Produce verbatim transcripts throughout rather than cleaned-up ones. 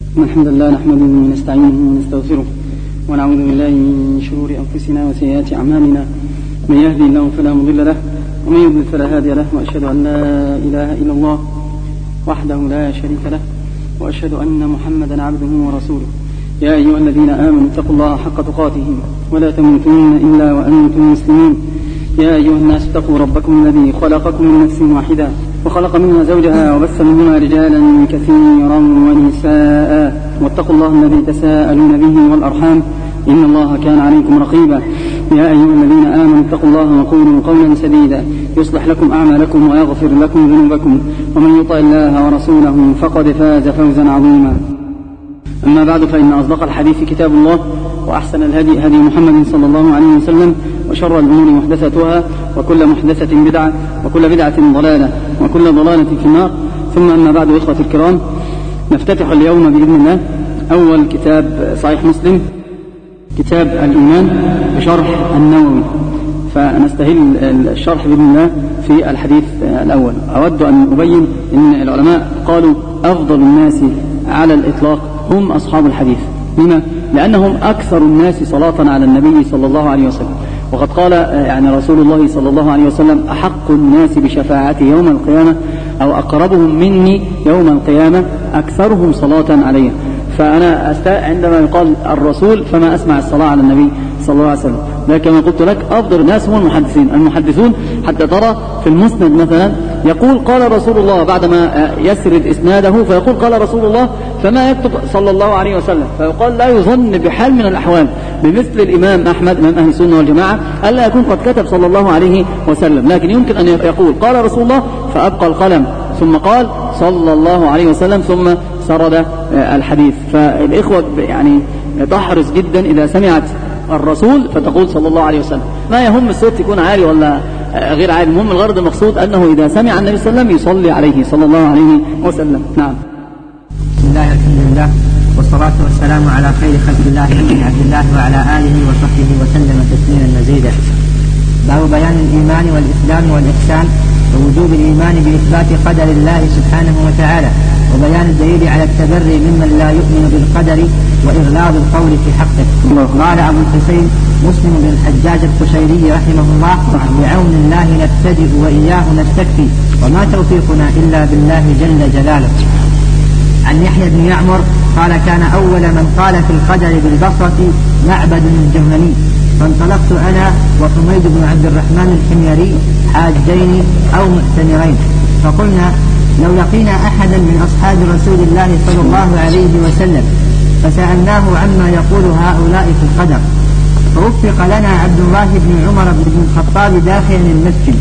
الحمد لله نحمده ونستعينه ونستغفره ونعوذ بالله من شرور أنفسنا وسيئات أعمالنا. من يهدي الله فلا مضل له ومن يضلل فلا هادي له، وأشهد أن لا إله إلا الله وحده لا شريك له، وأشهد أن محمدا عبده ورسوله. يا أيها الذين آمنوا اتقوا الله حق تقاته ولا تموتن إلا وأنتم مسلمون. يا أيها الناس اتقوا ربكم الذي خلقكم من نفس واحدة وخلق منها زوجها وبث منهما رجالا كثيرا ونساء، واتقوا الله الذي تساءلون به والأرحام إن الله كان عليكم رقيبا. يا أيها الذين آمنوا اتقوا الله وقولوا قولا سديدا يصلح لكم أعمالكم ويغفر لكم ذنوبكم، ومن يطع الله ورسوله فقد فاز فوزا عظيما. أما بعد، فإن أصدق الحديث كتاب الله، وأحسن الهدي هدي محمد صلى الله عليه وسلم، وشر الأمور محدثتها، وكل محدثة بدعة، وكل بدعة ضلالة، وكل ضلالة في النار. ثم أما بعد، إخوة الكرام، نفتتح اليوم بإذن الله أول كتاب صحيح مسلم، كتاب الإيمان بشرح النووي، فنستهل الشرح بإذن الله في الحديث الأول. أود أن أبين أن العلماء قالوا أفضل الناس على الإطلاق هم أصحاب الحديث. لما؟ لأنهم أكثر الناس صلاة على النبي صلى الله عليه وسلم، وقد قال يعني رسول الله صلى الله عليه وسلم: أحق الناس بشفاعتي يوم القيامة أو أقربهم مني يوم القيامة أكثرهم صلاة عليه. فأنا أستاء عندما يقال الرسول فما أسمع الصلاة على النبي صلى الله عليه وسلم. لكن كما قلت لك، أفضل الناس هم المحدثين. المحدثون حتى ترى في المسند مثلا يقول قال رسول الله بعدما يسرد إسناده، فيقول قال رسول الله، فما يكتب صلى الله عليه وسلم. فيقال لا يظن بحال من الأحوال بمثل الإمام أحمد إمام أهل السنة والجماعة ألا يكون قد كتب صلى الله عليه وسلم، لكن يمكن أن يقول قال رسول الله فأبقى القلم، ثم قال صلى الله عليه وسلم، ثم سرد الحديث. فالإخوة يعني تحرص جدا إذا سمعت الرسول فتقول صلى الله عليه وسلم. ما يهم الصوت يكون عالي ولا غير عالي، المهم الغرض المقصود أنه إذا سمع النبي صلى الله عليه وسلم يصلي عليه صلى الله عليه وسلم. نعم. بسم الله الحمد لله والصلاة والسلام على خير خلق الله محمد عبد الله وعلى آله وصحبه وسلم تسليما مزيدا. باب بيان الإيمان والإسلام والإحسان ووجوب الإيمان بإثبات قدر الله سبحانه وتعالى، وبيان الدليل على التبري ممن لا يؤمن بالقدر وإغلاظ القول في حقه. قال أبو الحسين مسلم بن الحجاج القشيري رحمه الله: بعون الله نبتدئ وإياه نستكفي، وما توفيقنا إلا بالله جل جلاله. عن يحيى بن يعمر قال: كان أول من قال في القدر بالبصرة معبد الجهني، فانطلقت أنا وحميد بن عبد الرحمن الحميري حاجين أو معتمرين، فقلنا: لو لقينا أحدا من أصحاب رسول الله صلى الله عليه وسلم فسألناه عما يقول هؤلاء في القدر، فوفق لنا عبد الله بن عمر بن الخطاب داخل المسجد.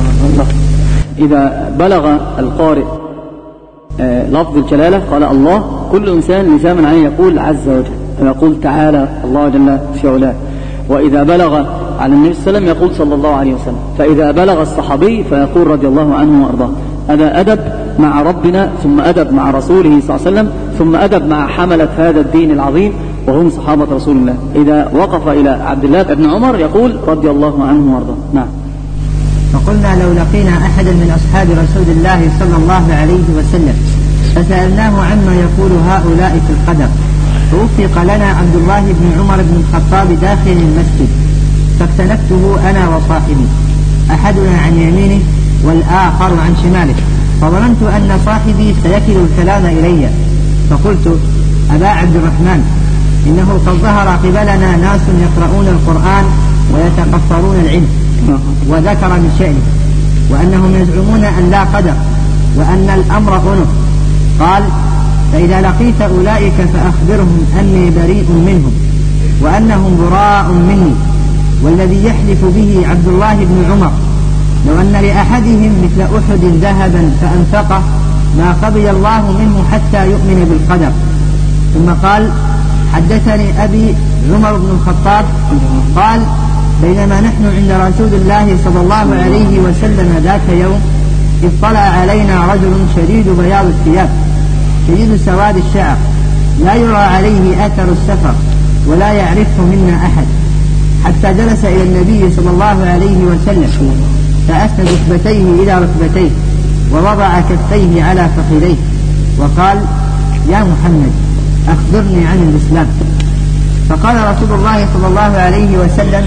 إذا بلغ القارئ آه لفظ الجلالة قال الله، كل إنسان لزاما عليه يقول عز وجل، يقول تعالى الله جل في علاه. وإذا بلغ على النبي صلى الله عليه وسلم يقول صلى الله عليه وسلم. فإذا بلغ الصحابي فيقول رضي الله عنه وأرضاه. هذا أدب مع ربنا، ثم أدب مع رسوله صلى الله عليه وسلم، ثم أدب مع حملة هذا الدين العظيم وهم صحابة رسول الله. إذا وقف إلى عبد الله بن عمر يقول رضي الله عنه وأرضاه. نعم. فقلنا: لو لقينا أحدا من أصحاب رسول الله صلى الله عليه وسلم فسألناه عما يقول هؤلاء في القدر، فوفق لنا عبد الله بن عمر بن الخطاب داخل المسجد، فاختلفته أنا وصاحبي، أحدنا عن يمينه والآخر عن شماله، فظننت أن صاحبي سيكل الكلام إلي، فقلت: أبا عبد الرحمن، إنه قد ظهر قبلنا ناس يقرؤون القرآن ويتقصرون العلم، وذكر من شأنه، وأنهم يزعمون أن لا قدر، وأن الأمر أنف. قال: فإذا لقيت أولئك فأخبرهم أني بريء منهم وأنهم براء مني، والذي يحلف به عبد الله بن عمر لو أن لأحدهم مثل أحد ذهبا فأنفقه ما قبل الله منه حتى يؤمن بالقدر. ثم قال: حدثني أبي عمر بن الخطاب قال: بينما نحن عند رسول الله صلى الله عليه وسلم ذاك يوم، اطلع علينا رجل شديد بياض الثياب شديد سواد الشعر، لا يرى عليه أثر السفر ولا يعرفه منا أحد، حتى جلس إلى النبي صلى الله عليه وسلم فأسند ركبتيه إلى ركبتيه ووضع كفيه على فخذيه وقال: يا محمد، أخبرني عن الإسلام. فقال رسول الله صلى الله عليه وسلم: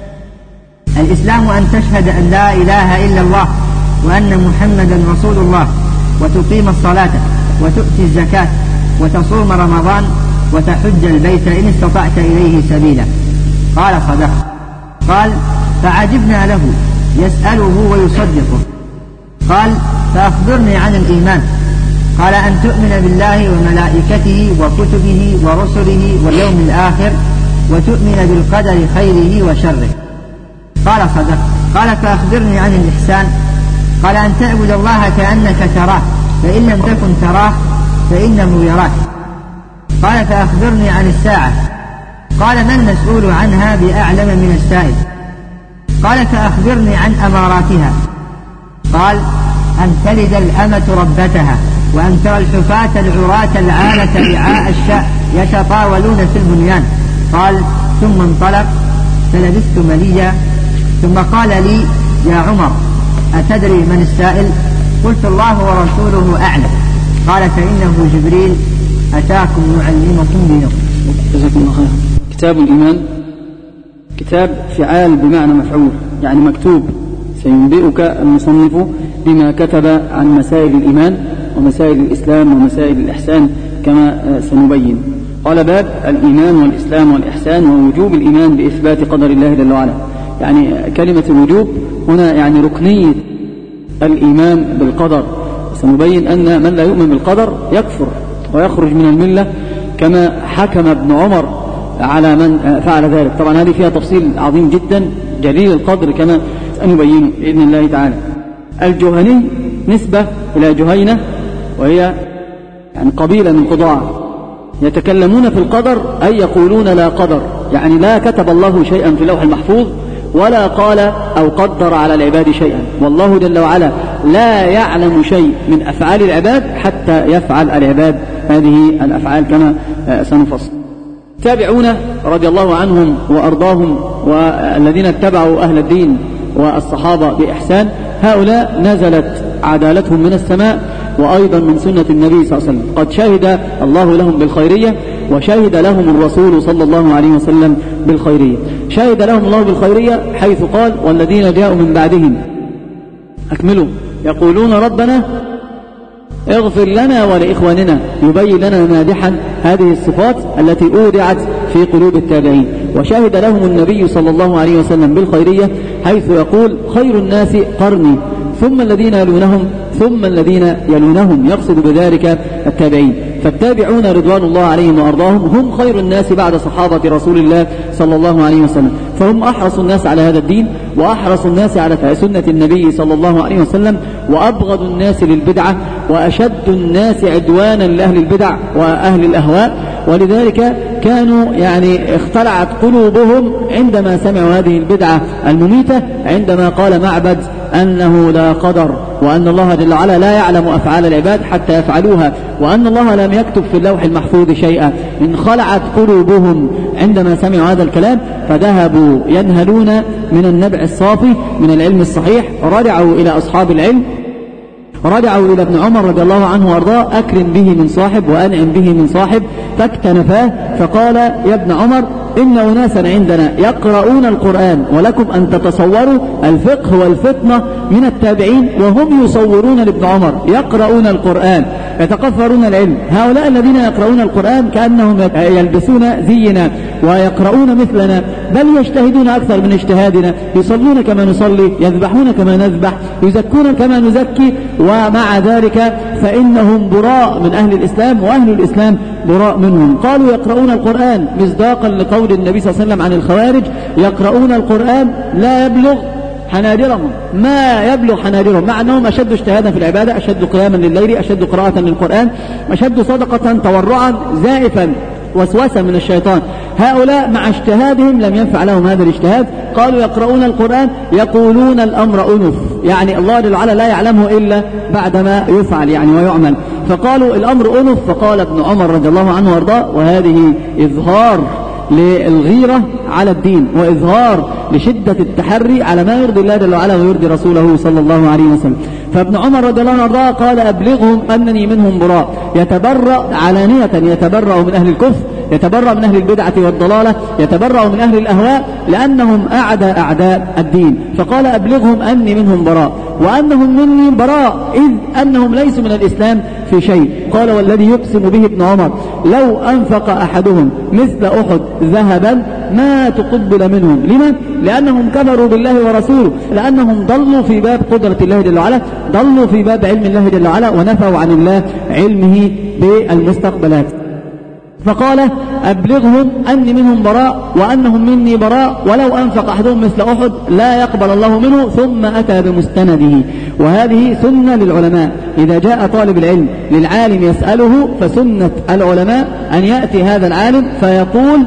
الإسلام أن تشهد أن لا إله إلا الله وأن محمدا رسول الله، وتقيم الصلاة، وتؤتي الزكاة، وتصوم رمضان، وتحج البيت إن استطعت إليه سبيلا. قال: صدق. قال: فعجبنا له يسأله ويصدقه. قال: فأخبرني عن الإيمان. قال: أن تؤمن بالله وملائكته وكتبه ورسله واليوم الآخر، وتؤمن بالقدر خيره وشره. قال: صدق. قال: فأخبرني عن الإحسان. قال: أن تعبد الله كأنك تراه، فإن لم تكن تراه فإنه يراك. قال: فأخبرني عن الساعة. قال: ما المسؤول عنها بأعلم من السائل. قال: فأخبرني عن أماراتها. قال: أن تلد الأمة ربتها، وأن ترى الحفاة العراة العالة رعاء الشاء يتطاولون في البنيان. قال: ثم انطلق فلبثت مليا، ثم قال لي: يا عمر، أتدري من السائل؟ قلت: الله ورسوله أعلم. قال: فإنه جبريل أتاكم يعلمكم دينكم. جزاكم الله خيرا. كتاب الإيمان كتاب فعال بمعنى مفعول، يعني مكتوب. سينبئك المصنف بما كتب عن مسائل الإيمان ومسائل الإسلام ومسائل الإحسان كما سنبين. قال: باب الإيمان والإسلام والإحسان ووجوب الإيمان بإثبات قدر الله جل وعلا. يعني كلمة الوجوب هنا يعني ركنية الإيمان بالقدر. سنبين أن من لا يؤمن بالقدر يكفر ويخرج من الملة، كما حكم ابن عمر على من فعل ذلك. طبعا هذه فيها تفصيل عظيم جدا جليل القدر كما سنبينه بإذن الله تعالى. الجهني نسبة إلى جهينة، وهي يعني قبيلة من خضاع، يتكلمون في القدر أي يقولون لا قدر، يعني لا كتب الله شيئا في اللوح المحفوظ ولا قال أو قدر على العباد شيئا، والله جل وعلا لا يعلم شيء من أفعال العباد حتى يفعل العباد هذه الأفعال كما سنفصل. تابعون رضي الله عنهم وأرضاهم والذين اتبعوا أهل الدين والصحابة بإحسان، هؤلاء نزلت عدالتهم من السماء وأيضا من سنة النبي صلى الله عليه وسلم. قد شهد الله لهم بالخيرية وشهد لهم الرسول صلى الله عليه وسلم بالخيرية. شهد لهم الله بالخيرية حيث قال: والذين جاءوا من بعدهم أكملوا يقولون ربنا اغفر لنا ولإخواننا، يبين لنا مادحا هذه الصفات التي أودعت في قلوب التابعين. وشهد لهم النبي صلى الله عليه وسلم بالخيرية حيث يقول: خير الناس قرني ثم الذين يلونهم ثم الذين يلونهم، يقصد بذلك التابعين. فالتابعون رضوان الله عليهم وأرضاهم هم خير الناس بعد صحابة رسول الله صلى الله عليه وسلم، فهم أحرص الناس على هذا الدين وأحرص الناس على سنة النبي صلى الله عليه وسلم، وأبغض الناس للبدعة وأشد الناس عدوانا لأهل البدع وأهل الأهواء. ولذلك كانوا يعني اختلعت قلوبهم عندما سمعوا هذه البدعة المميتة، عندما قال معبد أنه لا قدر، وأن الله جل وعلا لا يعلم أفعال العباد حتى يفعلوها، وأن الله لم يكتب في اللوح المحفوظ شيئا. انخلعت قلوبهم عندما سمعوا هذا الكلام، فذهبوا ينهلون من النبع الصافي من العلم الصحيح، رجعوا إلى أصحاب العلم، رجعوا إلى ابن عمر رضي الله عنه وارضاه: أكرم به من صاحب وأنعم به من صاحب، فاكتنفاه فقال: يا ابن عمر، إن أناسا عندنا يقرؤون القرآن ولكم أن تتصوروا الفقه والفطنة من التابعين، وهم يصورون لابن عمر يقرؤون القرآن يتقفرون العلم. هؤلاء الذين يقرؤون القرآن كأنهم يلبسون زينا ويقرؤون مثلنا، بل يجتهدون أكثر من اجتهادنا، يصلون كما نصلي، يذبحون كما نذبح، يزكون كما نزكي، ومع ذلك فإنهم براء من أهل الإسلام وأهل الإسلام براء منهم. قالوا: يقرؤون القرآن، مصداقا لقول النبي صلى الله عليه وسلم عن الخوارج: يقرؤون القرآن لا يبلغ حناجرهم، ما يبلغ حناجرهم، مع أنهم أشد اجتهادا في العبادة، أشد قياما لليل، أشد قراءة للقرآن، أشد صدقة، تورعا، زائفا، وسوسة من الشيطان. هؤلاء مع اجتهادهم لم ينفع لهم هذا الاجتهاد. قالوا: يقرؤون القرآن يقولون الأمر أنف، يعني الله جل وعلا لا يعلمه إلا بعدما يفعل يعني ويعمل. فقالوا الأمر أنف. فقال ابن عمر رضي الله عنه وارضاه، وهذه إظهار للغيرة على الدين وإظهار لشدة التحري على ما يرضي الله جل وعلا ويرضي رسوله صلى الله عليه وسلم. فابن عمر رضي الله عنه قال أبلغهم أنني منهم براء، يتبرأ علانية، يتبرأ من أهل الكفر، يتبرأ من أهل البدعة والضلالة، يتبرأ من أهل الأهواء، لأنهم أعداء أعداء الدين. فقال أبلغهم أني منهم براء وأنهم مني براء، إذ أنهم ليسوا من الإسلام في شيء. قال والذي يقسم به ابن عمر لو أنفق أحدهم مثل أحد ذهبا ما تقبل منهم. لما؟ لأنهم كفروا بالله ورسوله، لأنهم ضلوا في باب قدرة الله جل وعلا، ضلوا في باب علم الله جل وعلا، ونفوا عن الله علمه بالمستقبلات. فقال أبلغهم أني منهم براء وأنهم مني براء، ولو أنفق أحدهم مثل أحد لا يقبل الله منه. ثم أتى بمستنده. وهذه سنة للعلماء، إذا جاء طالب العلم للعالم يسأله فسنة العلماء أن يأتي هذا العالم فيقول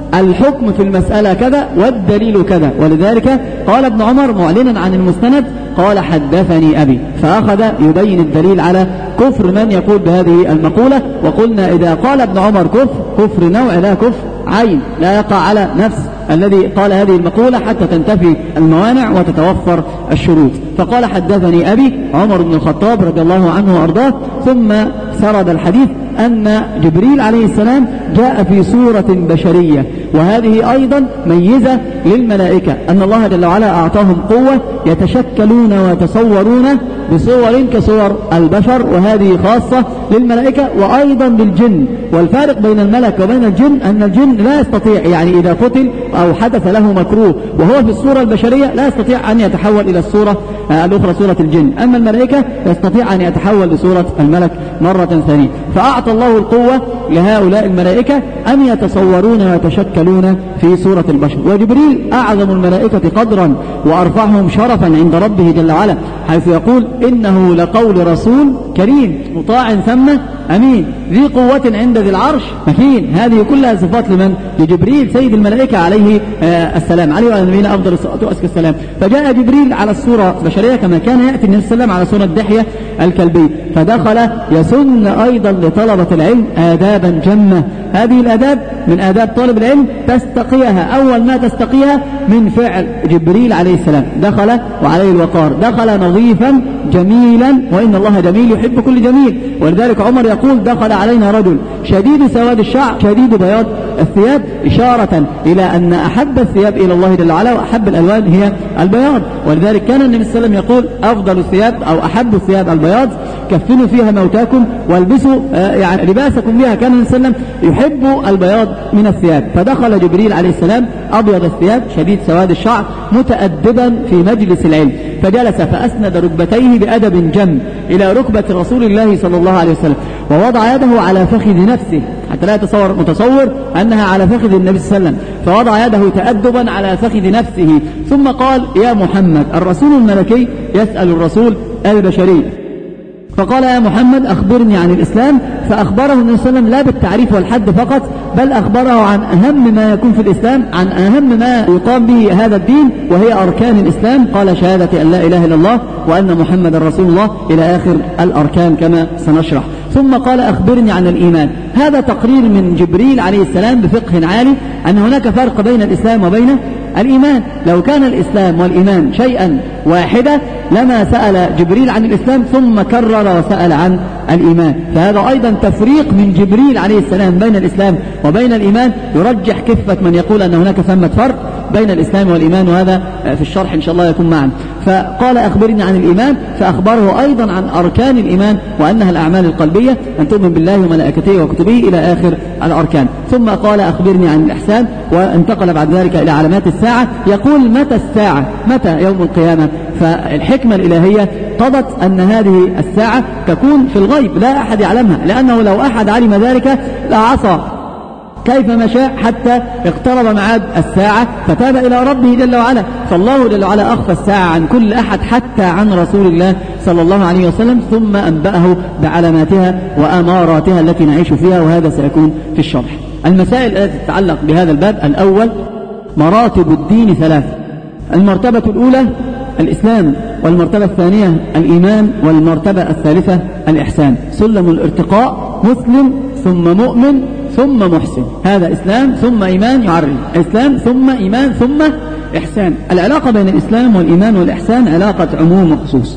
الحكم في المسألة كذا والدليل كذا. ولذلك قال ابن عمر معلنا عن المستند قال حدثني أبي، فأخذ يبين الدليل على كفر من يقول بهذه المقولة. وقلنا إذا قال ابن عمر كفر، كفر نوع لا كفر عين، لا يقع على نفس الذي قال هذه المقولة حتى تنتفي الموانع وتتوفر الشروط. فقال حدثني أبي عمر بن الخطاب رضي الله عنه وأرضاه. ثم سرد الحديث أن جبريل عليه السلام جاء في صورة بشرية، وهذه أيضا ميزة للملائكة، أن الله جل وعلا أعطاهم قوة يتشكلون ويتصورون بصور كصور البشر، وهذه خاصة للملائكة وأيضا بالجن. والفارق بين الملك وبين الجن أن الجن لا يستطيع، يعني إذا قتل أو حدث له مكروه وهو في الصورة البشرية لا يستطيع أن يتحول إلى الصورة الأخرى صورة الجن، أما الملائكة يستطيع أن يتحول لصورة الملك مرة ثانية. فأعطى الله القوة لهؤلاء الملائكة أن يتصورون ويتشكلون في صورة البشر. وجبريل أعظم الملائكة قدرا وأرفعهم شرفا عند ربه جل وعلا، حيث يقول إنه لقول رسول كريم مطاع ثم أمين ذي قوة عند ذي العرش مكين. هذه كلها صفات لمن؟ لجبريل سيد الملائكة عليه آه السلام، عليه وعلى نبينا أفضل الصلاة وأزكى السلام. فجاء جبريل على الصورة البشرية كما كان يأتي النبي صلى الله عليه وسلم على صورة دحية الكلبي، فدخل يسن أيضا لطلبة العلم آدابا جمة. هذه الآداب من آداب طالب العلم تستقيها، أول ما تستقيها من فعل جبريل عليه السلام. دخل وعليه الوقار، دخل نظيفا جميلا، وإن الله جميل يحب كل جميل. ولذلك عمر يقول دخل علينا رجل شديد سواد الشعر شديد بياض الثياب، إشارة إلى أن أحب الثياب إلى الله جل وعلا وأحب الألوان هي البياض. ولذلك كان النبي صلى الله عليه وسلم يقول أفضل الثياب أو أحب الثياب البياض، كفنوا فيها موتاكم والبسوا آه يعني لباسكم بها. كان النبي صلى الله عليه وسلم يحب البياض من الثياب. فدخل جبريل عليه السلام أبيض الثياب شديد سواد الشعر متأدبا في مجلس العلم، فجلس فأسند ركبتيه بأدب جم إلى ركبة رسول الله صلى الله عليه وسلم، ووضع يده على فخذ نفسه حتى لا يتصور متصور أنها على فخذ النبي صلى الله عليه وسلم، فوضع يده تأدبا على فخذ نفسه. ثم قال يا محمد، الرسول الملكي يسأل الرسول البشري، فقال يا محمد أخبرني عن الإسلام. فأخبره النبي صلى الله عليه وسلم لا بالتعريف والحد فقط، بل أخبره عن أهم ما يكون في الإسلام، عن أهم ما يقام به هذا الدين، وهي أركان الإسلام. قال شهادة أن لا إله إلا الله وأن محمد رسول الله إلى آخر الأركان كما سنشرح. ثم قال أخبرني عن الإيمان. هذا تقرير من جبريل عليه السلام بفقه عالي أن هناك فرق بين الإسلام وبين الإيمان. لو كان الإسلام والإيمان شيئا واحدا لما سأل جبريل عن الإسلام ثم كرر وسأل عن الإيمان. فهذا أيضا تفريق من جبريل عليه السلام بين الإسلام وبين الإيمان، يرجح كفة من يقول أن هناك ثمة فرق بين الإسلام والإيمان، وهذا في الشرح إن شاء الله يكون معنا. فقال أخبرني عن الإيمان، فأخبره أيضا عن أركان الإيمان وأنها الأعمال القلبية، أن تؤمن بالله وملائكته وكتبه إلى آخر الأركان. ثم قال أخبرني عن الإحسان، وانتقل بعد ذلك إلى علامات الساعة. يقول متى الساعة؟ متى يوم القيامة؟ فالحكمة الإلهية قضت أن هذه الساعة تكون في الغيب لا أحد يعلمها، لأنه لو أحد علم ذلك لعصى كيفما شاء حتى اقترب ميعاد الساعة فتاب إلى ربه جل وعلا. فالله جل وعلا أخفى الساعة عن كل أحد حتى عن رسول الله صلى الله عليه وسلم، ثم أنبأه بعلاماتها وأماراتها التي نعيش فيها، وهذا سيكون في الشرح. المسائل التي تتعلق بهذا الباب: الأول مراتب الدين ثلاث. المرتبة الأولى الإسلام، والمرتبة الثانية الإيمان، والمرتبة الثالثة الإحسان. سلم الارتقاء: مسلم ثم مؤمن ثم محسن. هذا إسلام ثم إيمان يعرج، إسلام ثم إيمان ثم إحسان. العلاقة بين الإسلام والإيمان والإحسان علاقة عموم وخصوص،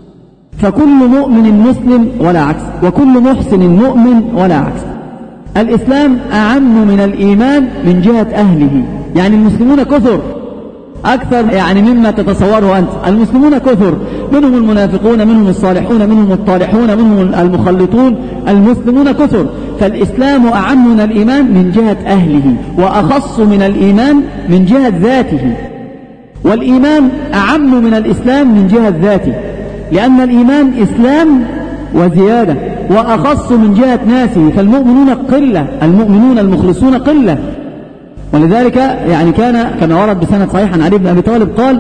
فكل مؤمن مسلم ولا عكس، وكل محسن مؤمن ولا عكس. الإسلام أعم من الإيمان من جهة أهله، يعني المسلمون كثر أكثر يعني مما تتصوره أنت. المسلمون كثر، منهم المنافقون، منهم الصالحون، منهم الطالحون، منهم المخلطون. المسلمون كثر، فالإسلام أعم من الإيمان من جهة أهله، وأخص من الإيمان من جهة ذاته. والإيمان أعم من الإسلام من جهة ذاته، لأن الإيمان إسلام وزيادة، وأخص من جهة ناسه، فالمؤمنون قلة، المؤمنون المخلصون قلة. ولذلك يعني كان كما ورد بسند صحيح عن علي بن أبي طالب قال: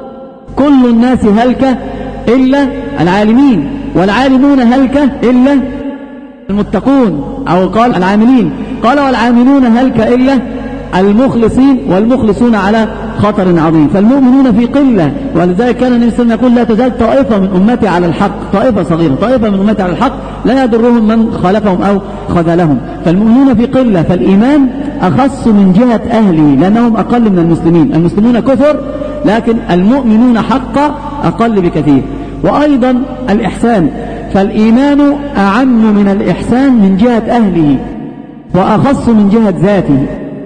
كل الناس هلكة إلا العالمين، والعالمون هلكة إلا المتقون، أو قال العاملين، قال والعاملون هلكة إلا المخلصين، والمخلصون على خطر عظيم. فالمؤمنون في قلة، ولذلك كان النبي صلى الله عليه وسلم يقول: لا تزال طائفة من أمتي على الحق، طائفة صغيرة، طائفة من أمتي على الحق لا يضرهم من خالفهم أو خذلهم. فالمؤمنون في قلة، فالإيمان أخص من جهة أهله لأنهم أقل من المسلمين. المسلمون كثر لكن المؤمنون حقا أقل بكثير. وأيضا الإحسان، فالإيمان أعم من الإحسان من جهة أهله، وأخص من جهة ذاته.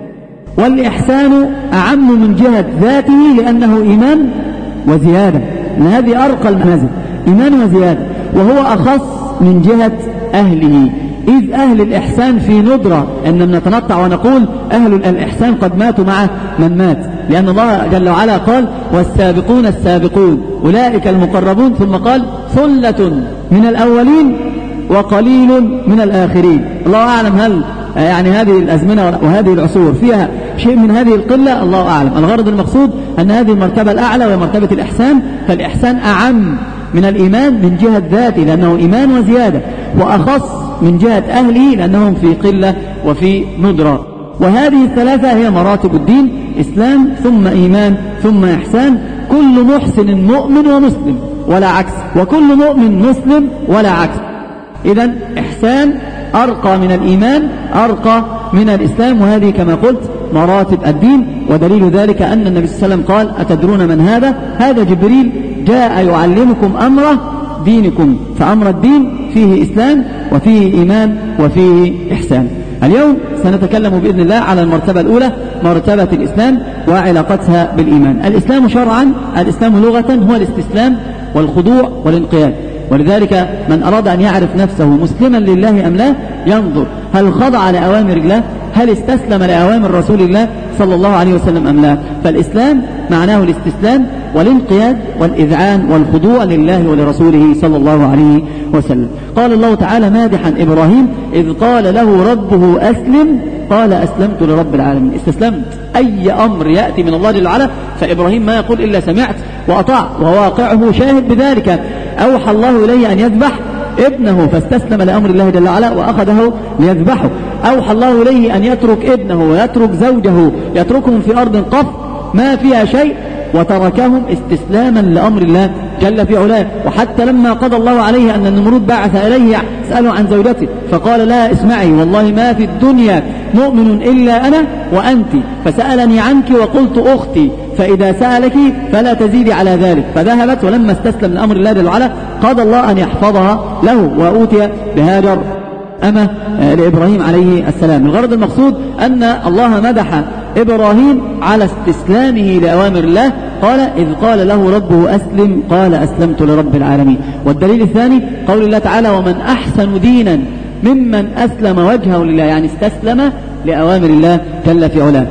والإحسان أعم من جهة ذاته لأنه إيمان وزيادة، لأن هذه أرقى المنازل، إيمان وزيادة، وهو أخص من جهة أهله. إذ أهل الإحسان في ندرة، أننا نتنطع ونقول أهل الإحسان قد ماتوا مع من مات، لأن الله جل وعلا قال: والسابقون السابقون أولئك المقربون، ثم قال: ثلة من الأولين وقليل من الآخرين. الله أعلم هل يعني هذه الأزمنة وهذه العصور فيها شيء من هذه القلة؟ الله أعلم. الغرض المقصود أن هذه المرتبة الأعلى وهي مرتبة الإحسان، فالإحسان أعم من الإيمان من جهة ذاته لأنه إيمان وزيادة، وأخص من جهة أهله لأنهم في قلة وفي ندرة. وهذه الثلاثة هي مراتب الدين: إسلام ثم إيمان ثم إحسان. كل محسن مؤمن ومسلم ولا عكس، وكل مؤمن مسلم ولا عكس. إذن إحسان أرقى من الإيمان، أرقى من الإسلام، وهذه كما قلت مراتب الدين. ودليل ذلك أن النبي صلى الله عليه وسلم قال: أتدرون من هذا؟ هذا جبريل جاء يعلمكم أمر دينكم. فأمر الدين فيه إسلام وفيه إيمان وفيه إحسان. اليوم سنتكلم بإذن الله على المرتبة الأولى، مرتبة الإسلام وعلاقتها بالإيمان. الإسلام شرعا، الإسلام لغة هو الاستسلام والخضوع والانقياد. ولذلك من أراد أن يعرف نفسه مسلما لله أم لا ينظر هل خضع لأوامر الله، هل استسلم لأوامر رسول الله صلى الله عليه وسلم أم لا. فالإسلام معناه الاستسلام والانقياد والإذعان والخضوع لله ولرسوله صلى الله عليه وسلم. قال الله تعالى مادحا إبراهيم: إذ قال له ربه أسلم قال أسلمت لرب العالمين. استسلمت، أي أمر يأتي من الله جل وعلا فإبراهيم ما يقول إلا سمعت وأطاع، وواقعه شاهد بذلك. أوحى الله إليه أن يذبح ابنه فاستسلم لأمر الله جل وعلا وأخذه ليذبحه. أوحى الله إليه أن يترك ابنه ويترك زوجه، يتركهم في أرض قف ما فيها شيء، وتركهم استسلاما لأمر الله جل في علاه. وحتى لما قضى الله عليه أن النمرود بعث إليه يسأله عن زوجته فقال لها: اسمعي والله ما في الدنيا مؤمن إلا أنا وأنت، فسألني عنك وقلت أختي، فإذا سألك فلا تزيدي على ذلك. فذهبت، ولما استسلم لأمر الله جل وعلا قضى الله أن يحفظها له، وأوتي بهاجر أما لإبراهيم عليه السلام. الغرض المقصود أن الله مدح إبراهيم على استسلامه لأوامر الله. قال: إذ قال له ربه أسلم قال أسلمت لرب العالمين. والدليل الثاني قول الله تعالى: ومن أحسن دينا ممن أسلم وجهه لله، يعني استسلم لأوامر الله جل في علاه.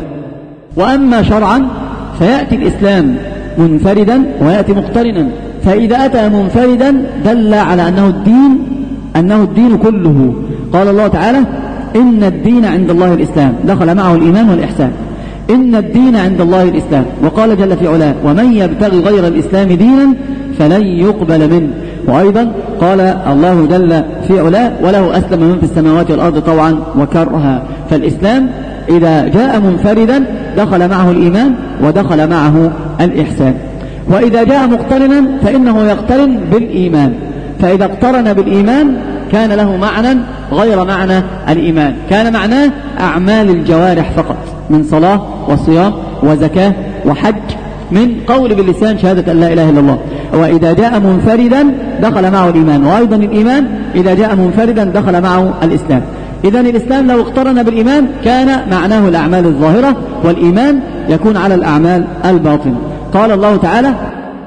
وأما شرعا فيأتي الإسلام منفردا ويأتي مقترنا، فإذا أتى منفردا دل على أنه الدين أنه الدين كله. قال الله تعالى: إن الدين عند الله الإسلام، دخل معه الإيمان والإحسان. إن الدين عند الله الإسلام. وقال جل في علاه: ومن يبتغي غير الإسلام دينا فلن يقبل منه. وأيضا قال الله جل في علاه: وله أسلم من في السماوات والأرض طوعا وكرها. فالإسلام إذا جاء منفردا دخل معه الإيمان ودخل معه الإحسان. وإذا جاء مقترنا فإنه يقترن بالإيمان، فإذا اقترن بالإيمان كان له معنى غير معنى الإيمان، كان معناه أعمال الجوارح فقط من صلاة وصيام وزكاة وحج، من قول باللسان شهادة أن لا إله إلا الله. وإذا جاء منفردا دخل معه الإيمان، وأيضا الإيمان إذا جاء منفردا دخل معه الإسلام. إذن الإسلام لو اقترن بالإيمان كان معناه الأعمال الظاهرة، والإيمان يكون على الأعمال الباطنة. قال الله تعالى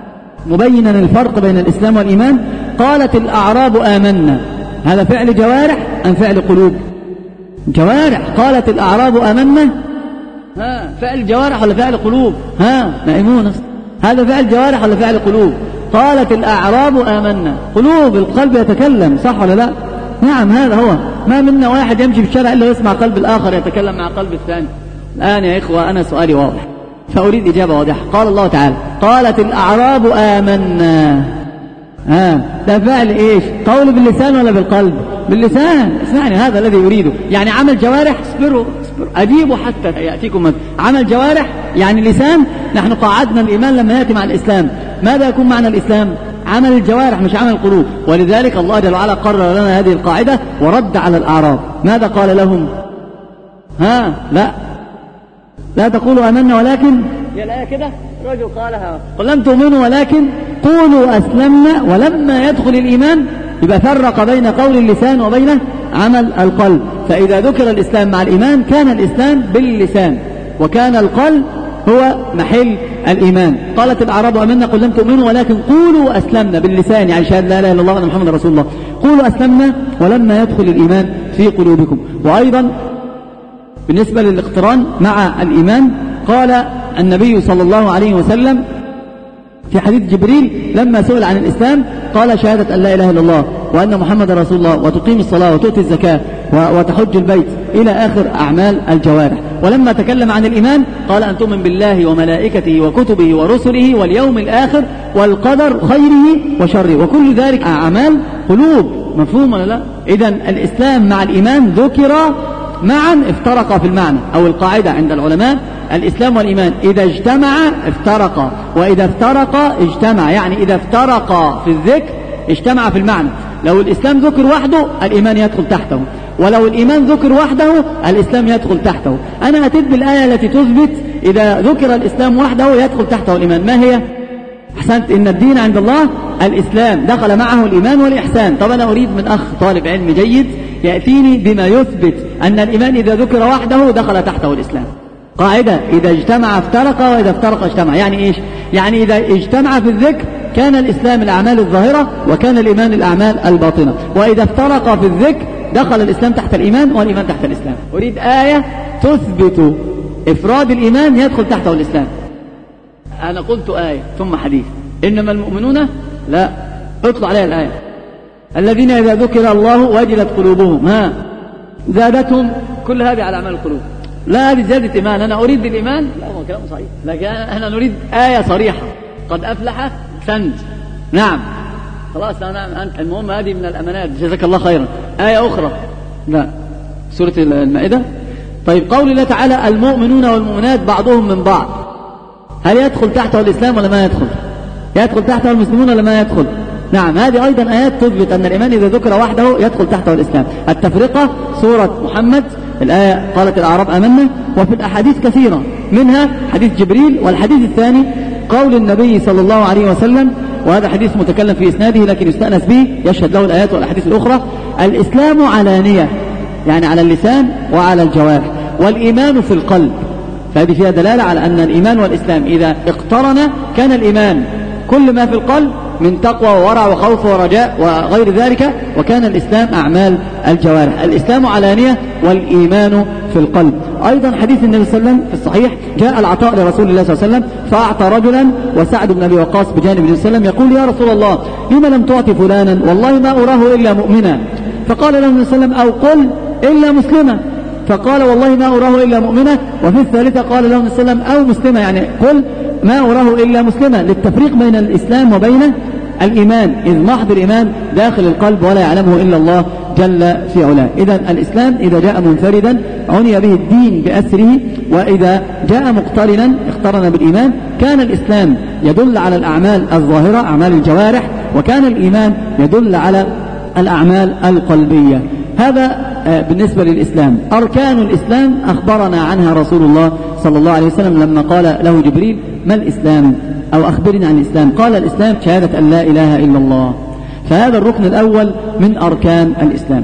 مبينا الفرق بين الإسلام والإيمان: قالت الأعراب آمنا. هذا فعل جوارح أم فعل قلوب؟ جوارح. قالت الأعراب آمنا، ها فعل جوارح ولا فعل قلوب؟ ها نائمون، هذا فعل جوارح ولا فعل قلوب؟ قالت الأعراب آمنا، قلوب، القلب يتكلم، صح ولا لا؟ نعم هذا هو. ما منا واحد يمشي في الشارع إلا يسمع قلب الآخر يتكلم مع قلب الثاني. الآن يا إخوة أنا سؤالي واضح، فأريد إجابة واضحة. قال الله تعالى قالت الأعراب آمنا، ها ده فعل إيش؟ قول باللسان ولا بالقلب؟ باللسان. اسمعني، هذا الذي أريده. يعني عمل جوارح، اصبروا اصبروا أجيبوا حتى يأتيكم مثل. عمل جوارح يعني لسان. نحن قاعدنا الإيمان لما يأتي مع الإسلام ماذا يكون معنى الإسلام؟ عمل الجوارح مش عمل القلوب. ولذلك الله جل وعلا قرر لنا هذه القاعدة ورد على الأعراب. ماذا قال لهم؟ ها لا لا تقولوا آمنا ولكن، هي الآية كده، رجل قالها قل لم تؤمنوا ولكن قولوا أسلمنا ولما يدخل الإيمان. يبقى فرق بين قول اللسان وبين عمل القلب. فإذا ذكر الإسلام مع الإيمان كان الإسلام باللسان، وكان القلب هو محل الإيمان. قالت الأعراب آمنا قل لم تؤمنوا ولكن قولوا أسلمنا باللسان، يعني شهادة لا إله إلا الله وأن محمد رسول الله. قولوا أسلمنا ولما يدخل الإيمان في قلوبكم. وأيضا بالنسبة للاقتران مع الإيمان قال النبي صلى الله عليه وسلم في حديث جبريل لما سئل عن الإسلام قال شهادة أن لا إله إلا الله وأن محمد رسول الله وتقيم الصلاة وتؤتي الزكاة وتحج البيت إلى آخر أعمال الجوارح. ولما تكلم عن الإيمان قال أن تؤمن بالله وملائكته وكتبه ورسله واليوم الآخر والقدر خيره وشره، وكل ذلك أعمال قلوب. مفهوم ولا لا؟ إذن الإسلام مع الإيمان ذكر معا افترقا في المعنى، أو القاعدة عند العلماء الإسلام والإيمان إذا اجتمعا افترقا، وإذا افترقا اجتمع. يعني إذا افترقا في الذكر اجتمع في المعنى. لو الإسلام ذكر وحده الإيمان يدخل تحته، ولو الإيمان ذكر وحده الإسلام يدخل تحته. أنا أتيت بالآية التي تثبت إذا ذكر الإسلام وحده يدخل تحته الإيمان. ما هي؟ أحسنت، إن الدين عند الله الإسلام، دخل معه الإيمان والإحسان. طب أنا أريد من أخ طالب علم جيد يأتيني بما يثبت أن الإيمان إذا ذكر وحده دخل تحته الإسلام. قاعدة إذا اجتمع افترق وإذا افترق اجتمع. يعني إيش؟ يعني إذا اجتمع في الذكر كان الإسلام الأعمال الظاهرة وكان الإيمان الأعمال الباطنة، وإذا افترق في الذكر دخل الإسلام تحت الإيمان والإيمان تحت الإسلام. أريد آية تثبت إفراد الإيمان يدخل تحته الإسلام. أنا قلت آية ثم حديث. إنما المؤمنون، لا اطلع عليها الآية. الذين إذا ذكر الله وجلت قلوبهم، ها زادتهم. كل هذه على أعمال القلوب. لا هذه زيادة إيمان. أنا أريد الإيمان، لا هو كلام صحيح، لكن أنا نريد آية صريحة. قد أفلح سند. نعم خلاص أنا أنت المهم هذه من الأمانات، جزاك الله خيرا. آية أخرى، لا سورة المائدة. طيب قول الله تعالى المؤمنون والمؤمنات بعضهم من بعض، هل يدخل تحته الإسلام ولا ما يدخل؟ يدخل تحته المسلمون ولا ما يدخل؟ نعم هذه أيضا آيات تثبت أن الإيمان إذا ذكر وحده يدخل تحته الإسلام. التفرقة سورة محمد الآية قالت الأعراب آمنا، وفي الأحاديث كثيرة منها حديث جبريل. والحديث الثاني قول النبي صلى الله عليه وسلم، وهذا حديث متكلم في إسناده لكن يستأنس به يشهد له الآيات والأحاديث الأخرى: الإسلام علانية، يعني على اللسان وعلى الجوارح، والإيمان في القلب. فهذه فيها دلالة على أن الإيمان والإسلام إذا اقترن كان الإيمان كل ما في القلب من تقوى وورع وخوف ورجاء وغير ذلك، وكان الإسلام أعمال الجوارح. الإسلام علانية والإيمان في القلب. أيضا حديث النبي صلى الله عليه وسلم في الصحيح، جاء العطاء لرسول الله صلى الله عليه وسلم فأعطى رجلا وسعد بن أبي وقاص بجانب النبي صلى الله عليه وسلم يقول: يا رسول الله لما لم تعطي فلانا؟ والله ما أراه إلا مؤمنا. فقال له النبي صلى الله عليه وسلم: أو قل إلا مسلما. فقال: والله ما أراه إلا مؤمنا. وفي الثالثة قال له النبي صلى الله عليه وسلم: أو مسلمة، يعني قل ما أراه إلا مسلما، للتفريق بين الإسلام وبين الإيمان، إذ محض الإيمان داخل القلب ولا يعلمه إلا الله جل في علاه. إذن الإسلام إذا جاء منفردا عني به الدين بأسره، وإذا جاء مقترنا اقترن بالإيمان كان الإسلام يدل على الأعمال الظاهرة أعمال الجوارح، وكان الإيمان يدل على الأعمال القلبية. هذا بالنسبة للإسلام. أركان الإسلام أخبرنا عنها رسول الله صلى الله عليه وسلم لما قال له جبريل: ما الإسلام؟ أو أخبرني عن الإسلام. قال: الإسلام شهادة أن لا إله إلا الله. فهذا الركن الأول من أركان الإسلام.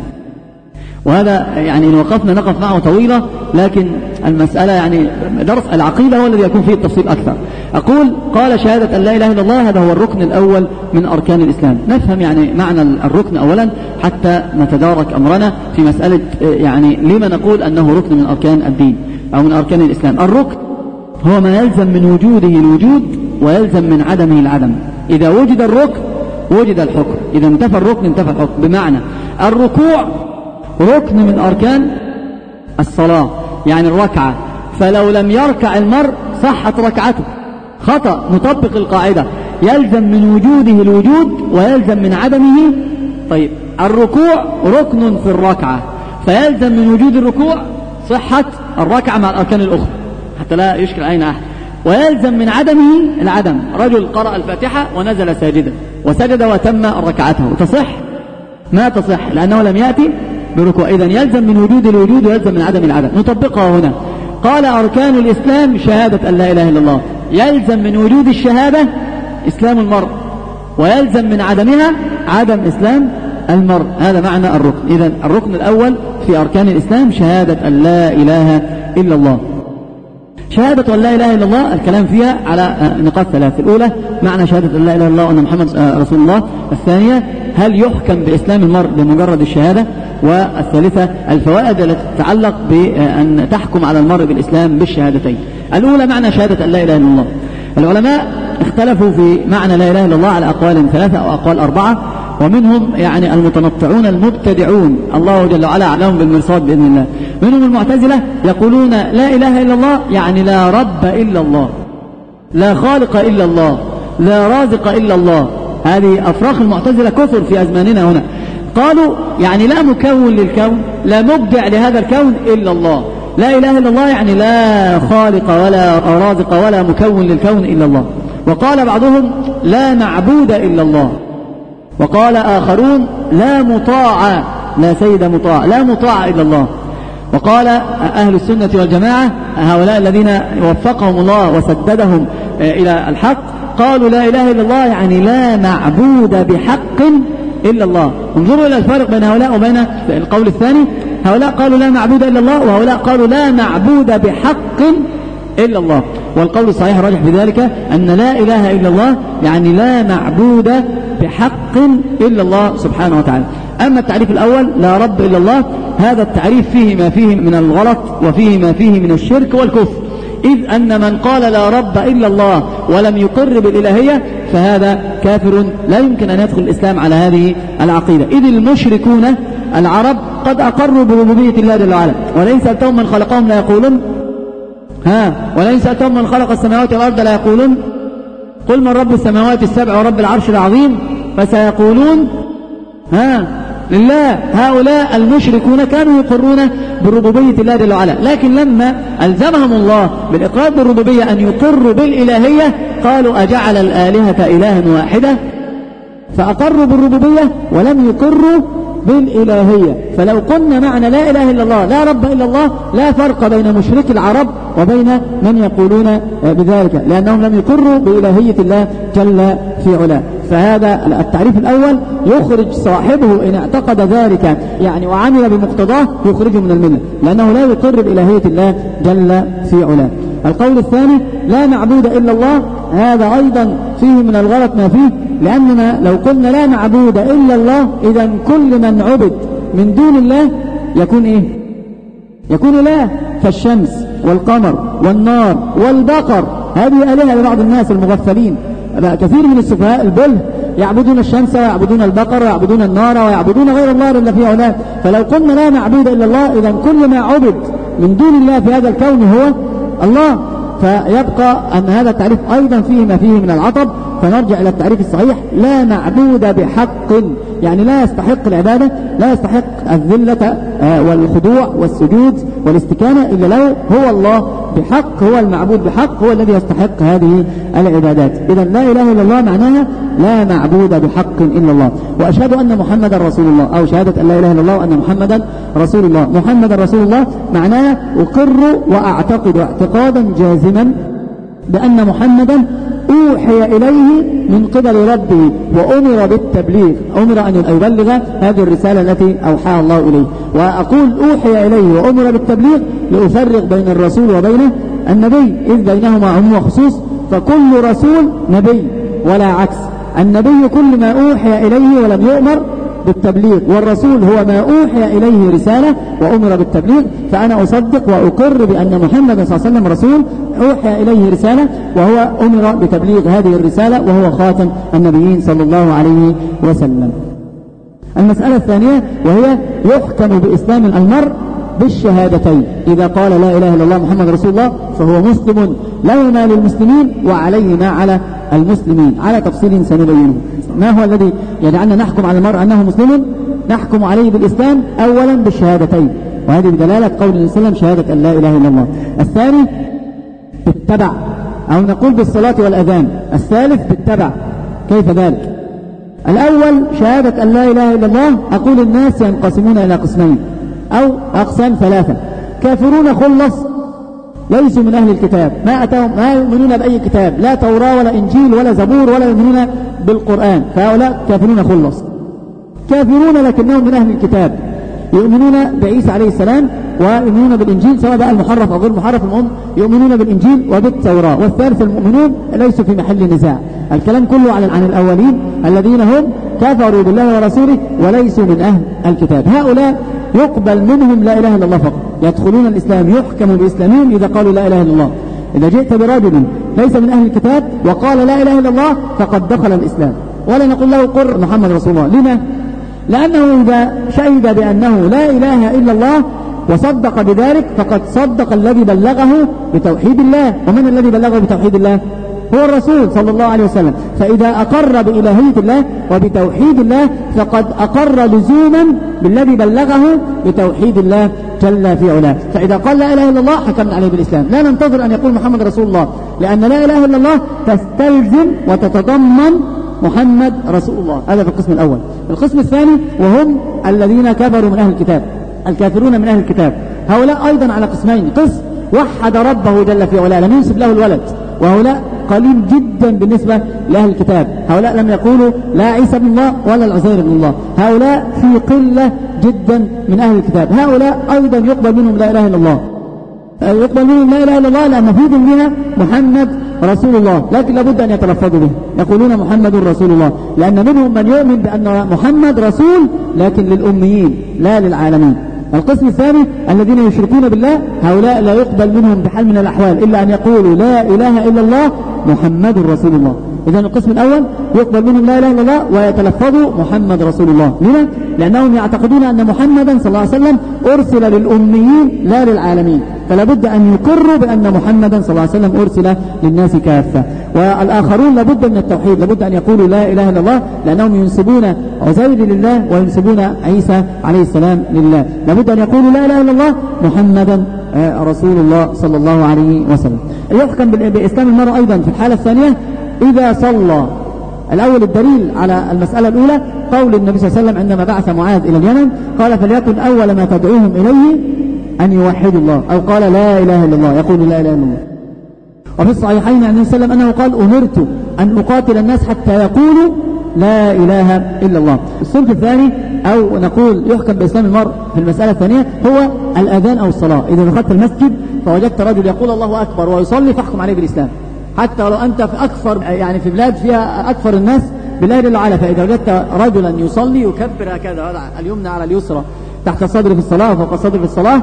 وهذا يعني إن وقفنا نقف معه طويلة، لكن المسألة يعني درس العقيدة هو الذي يكون فيه التفصيل أكثر. أقول: قال شهادة أن لا إله إلا الله، هذا هو الركن الأول من أركان الإسلام. نفهم يعني معنى الركن أولا حتى نتدارك أمرنا في مسألة يعني لما نقول أنه ركن من أركان الدين أو من أركان الإسلام. الركن هو ما يلزم من وجوده الوجود ويلزم من عدمه العدم. إذا وجد الركن وجد الحكم، إذا انتفى الركن انتفى الحكم. بمعنى الركوع ركن من أركان الصلاة، يعني الركعة، فلو لم يركع المرء صحت ركعته. خطأ. نطبق القاعدة: يلزم من وجوده الوجود ويلزم من عدمه. طيب الركوع ركن في الركعة، فيلزم من وجود الركوع صحة الركعة مع الأركان الأخرى حتى لا يشكل أين أحد، ويلزم من عدمه العدم. رجل قرأ الفاتحة ونزل ساجدا وسجد وتم ركعته، تصح؟ ما تصح، لأنه لم يأتي بركوع. إذن يلزم من وجود الوجود ويلزم من عدم العدم. نطبقها هنا. قال: أركان الإسلام شهادة أن لا إله إلا الله. يلزم من وجود الشهادة إسلام المرء، ويلزم من عدمها عدم إسلام المرء. هذا معنى الركن. إذن الركن الأول في أركان الإسلام شهادة أن لا إله إلا الله. شهادة أن لا إله إلا الله الكلام فيها على نقاط ثلاث. الأولى معنى شهادة أن لا إله إلا الله وأن محمد رسول الله. الثانية هل يحكم بإسلام المرء بمجرد الشهادة. والثالثة الفوائد التي تتعلق بأن تحكم على المرء بالإسلام بالشهادتين. الأولى معنى شهادة أن لا إله إلا الله. العلماء اختلفوا في معنى لا إله إلا الله على أقوال ثلاثة أو أقوال أربعة، ومنهم يعني المتنطعون المبتدعون الله جل وعلا أعلم بالمرصاد بإذن الله. منهم المعتزلة يقولون لا إله إلا الله يعني لا رب إلا الله، لا خالق إلا الله، لا رازق إلا الله. هذه أفراخ المعتزلة كثر في أزماننا هنا. قالوا يعني لا مكون للكون، لا مبدع لهذا الكون إلا الله. لا إله إلا الله يعني لا خالق ولا رازق ولا مكون للكون إلا الله. وقال بعضهم لا معبود إلا الله. وقال آخرون لا مطاع، لا سيد مطاع، لا مطاع إلا الله. وقال أهل السنة والجماعة هؤلاء الذين وفقهم الله وسددهم إلى الحق قالوا لا إله إلا الله يعني لا معبود بحق إلا الله. انظروا إلى الفارق بين هؤلاء وبين القول الثاني. هؤلاء قالوا لا معبود إلا الله، وهؤلاء قالوا لا معبود بحق إلا الله. والقول الصحيح راجح بذلك أن لا إله إلا الله يعني لا معبود بحق إلا الله سبحانه وتعالى. أما التعريف الأول لا رب إلا الله، هذا التعريف فيه ما فيه من الغلط وفيه ما فيه من الشرك والكفر، إذ أن من قال لا رب إلا الله ولم يقر بالإلهية فهذا كافر لا يمكن أن يدخل الإسلام على هذه العقيدة. إذ المشركون العرب قد أقروا بربوبية الله جل وعلا، ولئن سألتهم من خلقهم لا يقولون ها ولئن سألتهم من خلق السماوات والأرض لا يقولون قل من رب السماوات السبع ورب العرش العظيم فسيقولون ها لله. هؤلاء المشركون كانوا يقرون بربوبية الله جل وعلا، لكن لما ألزمهم الله بالإقرار بالربوبية أن يقروا بالإلهية قالوا أجعل الآلهة إلها واحدة، فأقروا بالربوبية ولم يقروا بالإلهية. فلو قلنا معنى لا إله إلا الله لا رب إلا الله لا فرق بين مشرك العرب وبين من يقولون بذلك، لأنهم لم يقروا بإلهية الله جل في علاه. فهذا التعريف الأول يخرج صاحبه إن اعتقد ذلك يعني وعمل بمقتضاه يخرجه من الملة، لأنه لا يقر بإلهية الله جل في علاه. القول الثاني لا معبود إلا الله، هذا أيضا فيه من الغلط ما فيه، لأننا لو قلنا لا معبود إلا الله إذا كل من عبد من دون الله يكون إيه؟ يكون إله. فالشمس والقمر والنار والبقر هذه آلهة لبعض الناس المغفلين. كثير من السفهاء البله يعبدون الشمس ويعبدون البقر ويعبدون النار ويعبدون غير الله إلا في علاه. فلو قلنا لا معبود إلا الله إذا كل ما عبد من دون الله في هذا الكون هو الله. فيبقى أن هذا التعريف أيضا فيه ما فيه من العطب. فنرجع إلى التعريف الصحيح لا معبود بحق يعني لا يستحق العبادة، لا يستحق الذلة والخضوع والسجود والاستكانة إلا له هو الله بحق هو المعبود بحق، هو الذي يستحق هذه العبادات. إذا لا إله إلا الله معناها لا معبود بحق إلا الله، وأشهد أن محمدا رسول الله، أو شهادة أن لا إله إلا الله وأن محمدا رسول الله. محمدا رسول الله معناها أقر وأعتقد اعتقادا جازما بأن محمدا أوحي إليه من قبل ربه وأمر بالتبليغ، أمر أن يبلغ هذه الرسالة التي أوحاها الله إليه. وأقول أوحي إليه وأمر بالتبليغ لأفرق بين الرسول وبين النبي، إذ بينهما عموم وخصوص، فكل رسول نبي ولا عكس. النبي كل ما أوحي إليه ولم يؤمر بالتبليغ، والرسول هو ما أوحي إليه رسالة وأمر بالتبليغ. فأنا أصدق وأقر بأن محمد صلى الله عليه وسلم رسول أوحي إليه رسالة وهو أمر بتبليغ هذه الرسالة، وهو خاتم النبيين صلى الله عليه وسلم. المسألة الثانية وهي يحكم بإسلام المرء بالشهادتين. إذا قال لا إله إلا الله محمد رسول الله فهو مسلم، له ما للمسلمين وعليه ما على المسلمين، على تفصيل سنبينه. ما هو الذي يجعلنا نحكم على المرء أنه مسلم؟ نحكم عليه بالإسلام أولا بالشهادتين، وهذه بدلالة قول النبي صلى الله عليه وسلم شهادة أن لا إله إلا الله. الثاني بالتبع، أو نقول بالصلاة والأذان. الثالث بالتبع. كيف ذلك؟ الأول شهادة أن لا إله إلا الله، أقول الناس ينقسمون إلى قسمين أو أقسام ثلاثة: كافرون خلص ليسوا من أهل الكتاب، ما أتاهم ما يؤمنون بأي كتاب، لا توراة ولا إنجيل ولا زبور ولا يؤمنون بالقرآن، فهؤلاء كافرون خلص. كافرون لكنهم من أهل الكتاب، يؤمنون بعيسى عليه السلام ويؤمنون بالإنجيل، سواء بقى المحرف أو غير المحرف، المهم يؤمنون بالإنجيل وبالتوراة. والثالث المؤمنون ليسوا في محل نزاع. الكلام كله عن عن الأولين الذين هم كفروا بالله ورسوله وليسوا من أهل الكتاب. هؤلاء يقبل منهم لا إله إلا الله فقط، يدخلون الإسلام، يحكم بإسلامهم إذا قالوا لا إله إلا الله. إذا جئت برجل ليس من أهل الكتاب وقال لا إله إلا الله فقد دخل الإسلام، ولا نقول له قر محمد رسول الله. لما؟ لأنه إذا شهد بأنه لا إله إلا الله وصدق بذلك فقد صدق الذي بلغه بتوحيد الله. ومن الذي بلغه بتوحيد الله؟ هو الرسول صلى الله عليه وسلم. فإذا أقر بإلهية الله وبتوحيد الله فقد أقر لزوما بالذي بلغه بتوحيد الله جل في علاه. فإذا قال لا إله إلا الله حكمنا عليه بالإسلام، لا ننتظر أن يقول محمد رسول الله، لأن لا إله إلا الله تستلزم وتتضمن محمد رسول الله. هذا في القسم الأول. القسم الثاني وهم الذين كفروا من أهل الكتاب، الكافرون من أهل الكتاب. هؤلاء أيضا على قسمين: قسم وحد ربه جل في علاه، لم ينسب له الولد، وهؤلاء قليل جدا بالنسبة لأهل الكتاب. هؤلاء لم يقولوا لا عيسى ابن الله ولا العزير ابن الله، هؤلاء في قلة جدا من أهل الكتاب. هؤلاء أيضا يقبل منهم لا إله إلا الله، يقبل منهم لا إله إلا الله لأن في ضمنها محمد رسول الله، لكن لابد أن يتلفظوا به، يقولون محمد رسول الله، لأن منهم من يؤمن بأن محمد رسول لكن للأميين لا للعالمين. القسم الثاني الذين يشركون بالله، هؤلاء لا يقبل منهم بحال من الأحوال إلا أن يقولوا لا إله إلا الله محمد رسول الله. إذن القسم الأول يقبل منهم لا إله إلا الله ويتلفظوا محمد رسول الله. لما؟ لأنهم يعتقدون أن محمدا صلى الله عليه وسلم أرسل للأميين لا للعالمين، فلا بد أن يقروا بأن محمدا صلى الله عليه وسلم أرسل للناس كافة. والآخرون لابد من التوحيد، لابد أن يقولوا لا إله إلا الله لأنهم ينسبون عزير لله وينسبون عيسى عليه السلام لله، لابد أن يقولوا لا إله إلا الله محمدا رسول الله صلى الله عليه وسلم. يحكم بإسلام المرء أيضا في الحالة الثانية إذا صلى. الأول الدليل على المسألة الأولى قول النبي صلى الله عليه وسلم عندما بعث معاذ إلى اليمن قال: فليكن أول ما تدعوهم إليه أن يوحدوا الله، أو قال لا إله إلا الله، يقول لا إله إلا الله. وفي الصحيحين عن النبي صلى الله عليه وسلم أنه قال: أمرت أن أقاتل الناس حتى يقولوا لا إله إلا الله. الصنف الثاني أو نقول يحكم بإسلام المرء في المسألة الثانية هو الأذان أو الصلاة. إذا دخلت المسجد فوجدت رجل يقول الله أكبر ويصلي فاحكم عليه بالإسلام، حتى لو أنت في أكثر يعني في بلاد فيها أكثر الناس بالله جل وعلا، فإذا وجدت رجلا يصلي يكبر هكذا اليمنى على اليسرى تحت الصدر في الصلاة وفوق الصدر في الصلاة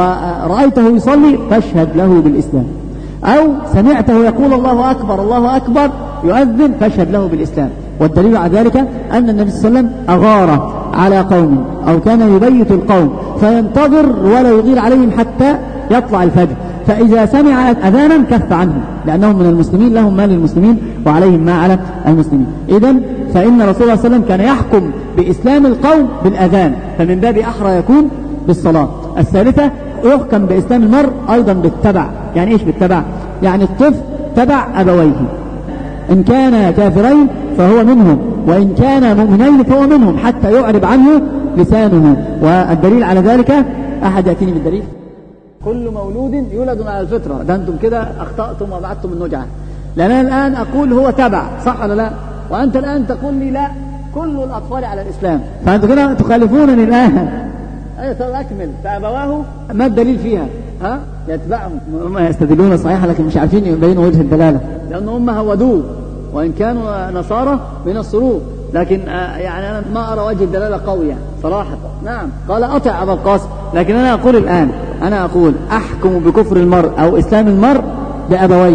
ورأيته يصلي فاشهد له بالإسلام، أو سمعته يقول الله أكبر الله أكبر يؤذن فاشهد له بالإسلام. والدليل على ذلك أن النبي صلى الله عليه وسلم أغار على قوم أو كان يبيت القوم فينتظر ولا يغير عليهم حتى يطلع الفجر، فإذا سمع أذانا كف عنهم لأنهم من المسلمين، لهم ما للمسلمين وعليهم ما على المسلمين. إذن فإن رسول الله صلى الله عليه وسلم كان يحكم بإسلام القوم بالأذان، فمن باب أحرى يكون بالصلاة. الثالثة يحكم بإسلام المرء أيضا بالتبع، يعني إيش بالتبع؟ يعني الطفل تبع أبويه، إن كان كافرين فهو منهم، وإن كان مؤمنين فهو منهم، حتى يعرب عنه لسانه. والدليل على ذلك، أحد يأتيني بالدليل؟ كل مولود يولد على الفطرة. ده أنتم كده أخطأتم وبعدتم النجعة، لأن أنا الآن أقول هو تبع، صح ولا لا؟ وأنت الآن تقول لي لا، كل الأطفال على الإسلام، فأنتم كده تخالفونني الآن. أي طب أكمل. فأبواه ما الدليل فيها؟ ها؟ يتبعهم. هم يستدلون صحيح لكن مش عارفين يبينوا وجه الدلالة، لأن هم هودوه، وإن كانوا نصارى بينصروه، لكن يعني أنا ما أرى وجه الدلالة قوية صراحة. نعم قال أطع أبا القاسم، لكن أنا أقول الآن، أنا أقول أحكم بكفر المرء أو إسلام المرء بأبويه.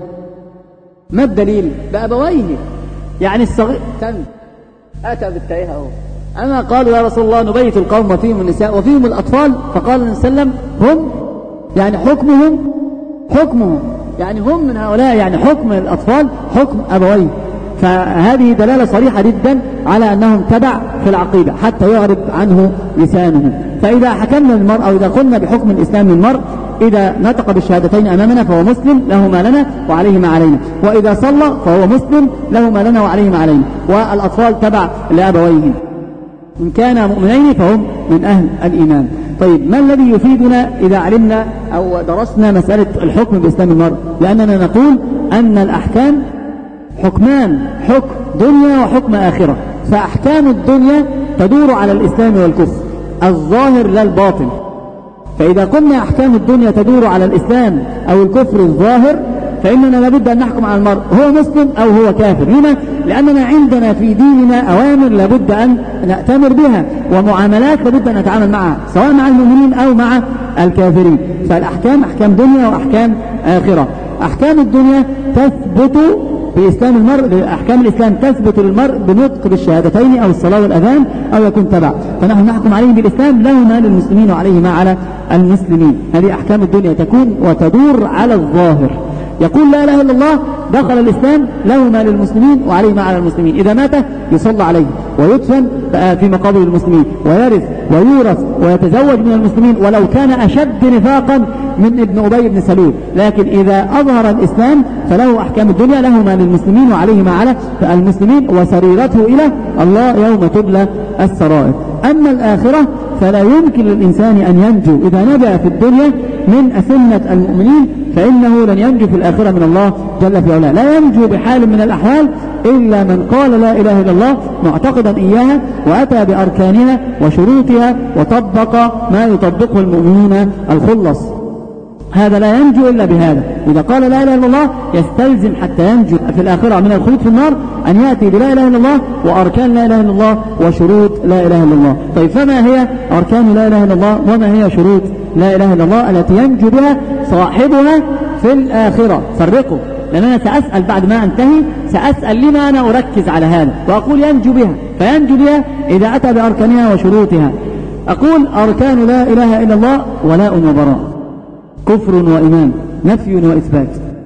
ما الدليل؟ بأبويه، يعني الصغير تم أتى بالتائه أهو. أما قالوا يا رسول الله نبيت القوم وفيهم النساء وفيهم الأطفال، فقال النبي صلى الله عليه وسلم هم، يعني حكمهم حكمهم يعني هم من هؤلاء، يعني حكم الأطفال حكم أبويه. فهذه دلالة صريحة جدا على أنهم تبع في العقيدة حتى يعرب عنه لسانه. فإذا حكمنا للمرء أو إذا قلنا بحكم الإسلام للمرء، إذا نطق بالشهادتين أمامنا فهو مسلم له ما لنا وعليه ما علينا، وإذا صلى فهو مسلم له ما لنا وعليه ما علينا، والأطفال تبع لأبويه، إن كان مؤمنين فهم من أهل الإيمان. طيب ما الذي يفيدنا إذا علمنا أو درسنا مسألة الحكم بإسلام المرء؟ لأننا نقول أن الأحكام حكمان، حكم دنيا وحكم آخرة. فأحكام الدنيا تدور على الإسلام والكفر الظاهر لا الباطن. فإذا قلنا أحكام الدنيا تدور على الإسلام أو الكفر الظاهر، فإننا لابد أن نحكم على المرء هو مسلم أو هو كافر. لما؟ لأننا عندنا في ديننا أوامر لابد أن نأتمر بها، ومعاملات لابد أن نتعامل معها سواء مع المؤمنين أو مع الكافرين. فالأحكام أحكام دنيا وأحكام آخرة. أحكام الدنيا تثبت بإسلام المرء، أحكام الإسلام تثبت للمرء بنطق بالشهادتين أو الصلاة والأذان أو يكون تبع، فنحن نحكم عليه بالإسلام له ما للمسلمين وعليه ما على المسلمين. هذه أحكام الدنيا تكون وتدور على الظاهر. يقول لا إله إلا الله دخل الإسلام له ما للمسلمين وعليه ما على المسلمين، إذا مات يصلى عليه ويدفن في مقابر المسلمين ويرث ويورث ويتزوج من المسلمين ولو كان أشد نفاقا من ابن أبي بن سلول. لكن إذا أظهر الإسلام فله أحكام الدنيا له ما للمسلمين وعليه ما على المسلمين، وسريرته إلى الله يوم تبلى السرائر. أما الآخرة فلا يمكن للإنسان أن ينجو إذا نجا في الدنيا من أسنة المؤمنين، فإنه لن ينجو في الآخرة من الله جل في علاه. لا ينجو بحال من الأحوال إلا من قال لا إله إلا الله معتقدا إياها وأتى بأركانها وشروطها وطبق ما يطبقه المؤمنون الخلص. هذا لا ينجو إلا بهذا. إذا قال لا إله إلا الله يستلزم حتى ينجو في الآخرة من الخلود في النار أن يأتي بلا إله إلا الله وأركان لا إله إلا الله وشروط لا إله إلا الله. طيب فما هي أركان لا إله إلا الله وما هي شروط لا إله إلا الله التي ينجو بها صاحبها في الآخرة؟ فرقوا، لأن أنا سأسأل بعد ما أنتهي، سأسأل لما أنا أركز على هذا وأقول ينجو بها. فينجو بها إذا أتى بأركانها وشروطها. أقول أركان لا إله إلا الله ولاء وبراء، كفر وإيمان، نفي وإثبات.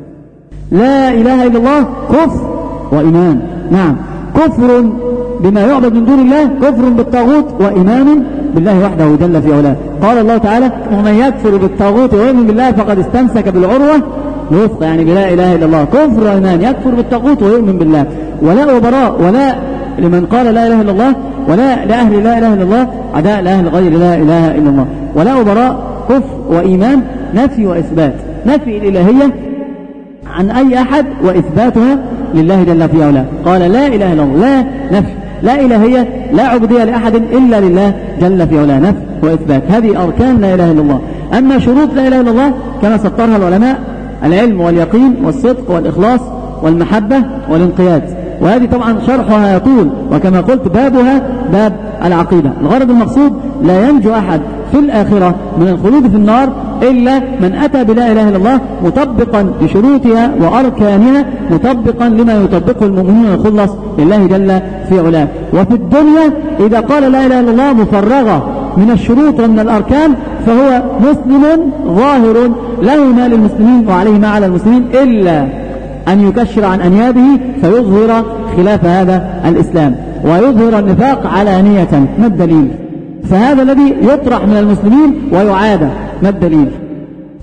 لا إله إلا الله كفر وإيمان، نعم، كفر بما يعبد من دون الله، كفر بالطاغوت، وإيمان بالله وحده جل في علاه. قال الله تعالى ومن يكفر بالطاغوت ويؤمن بالله فقد استمسك بالعروة الوثقى، يعني بلا إله إلا الله كفر وإيمان، يكفر بالطاغوت ويؤمن بالله. ولاء وبراء، ولاء لمن قال لا إله إلا الله، ولاء لأهل لا إله إلا الله، عداء لأهل غير لا إله إلا الله. ولاء وبراء، كفر وإيمان، نفي وإثبات. نفي الإلهية عن أي أحد وإثباتها لله جل في علاه. قال لا إله إلا الله، لا نفي، لا إلهية، لا عبودية لأحد إلا لله جل في علاه، نفي وإثبات. هذه أركان لا إله إلا الله. أما شروط لا إله إلا الله كما سطرها العلماء: العلم واليقين والصدق والإخلاص والمحبة والانقياد. وهذه طبعا شرحها يطول، وكما قلت بابها باب العقيدة. الغرض المقصود لا ينجو أحد في الآخرة من الخلود في النار إلا من أتى بلا إله إلا الله مطبقا لشروطها وأركانها، مطبقا لما يطبقه المؤمنون الخلص لله جل في علاه. وفي الدنيا إذا قال لا إله إلا الله مفرغة من الشروط ومن الأركان فهو مسلم ظاهر له ما للمسلمين وعليه ما على المسلمين، إلا أن يكشر عن أنيابه فيظهر خلاف هذا الإسلام ويظهر النفاق علانية. ما الدليل؟ فهذا الذي يطرح من المسلمين ويعاد. ما الدليل؟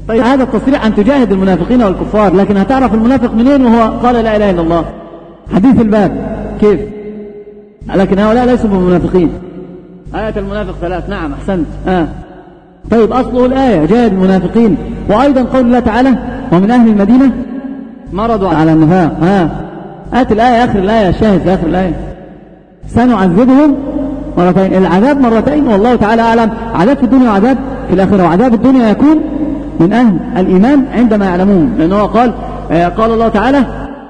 طيب هذا التصريح أن تجاهد المنافقين والكفار، لكن هتعرف المنافق منين وهو قال لا إله إلا الله؟ حديث الباب كيف؟ لكن هؤلاء ليسوا منافقين. آية المنافق ثلاث، نعم أحسنت. آه. طيب أصله الآية جاهد المنافقين، وأيضا قول الله تعالى ومن أهل المدينة مرضوا على النفاق. ها آت الآية آخر الآية، الشاهد في آخر الآية سنعذبهم مرتين، العذاب مرتين والله تعالى أعلم، عذاب في الدنيا وعذاب في الآخرة، وعذاب الدنيا يكون من أهل الإيمان عندما يعلمون، لأنه قال آه قال الله تعالى